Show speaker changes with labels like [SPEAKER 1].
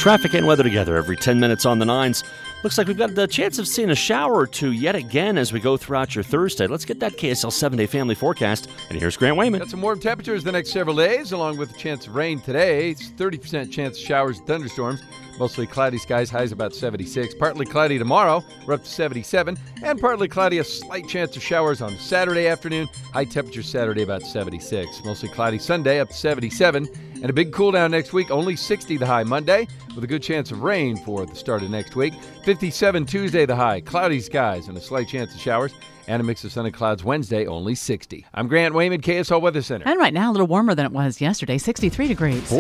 [SPEAKER 1] Traffic and weather together every 10 minutes on the nines. Looks like we've got the chance of seeing a shower or two yet again as we go throughout your Thursday. Let's get that KSL 7-day family forecast. And here's Grant Wayman.
[SPEAKER 2] Got some warm temperatures the next several days, along with a chance of rain today. It's 30% chance of showers and thunderstorms. Mostly cloudy skies, highs about 76. Partly cloudy tomorrow, we're up to 77. And partly cloudy, a slight chance of showers on Saturday afternoon. High temperature Saturday about 76. Mostly cloudy Sunday, up to 77. And a big cool down next week, only 60 the high Monday, with a good chance of rain for the start of next week. 57 Tuesday the high, cloudy skies and a slight chance of showers. And a mix of sun and clouds Wednesday, only 60. I'm Grant Wayman, KSL Weather Center.
[SPEAKER 3] And right now, a little warmer than it was yesterday, 63 degrees.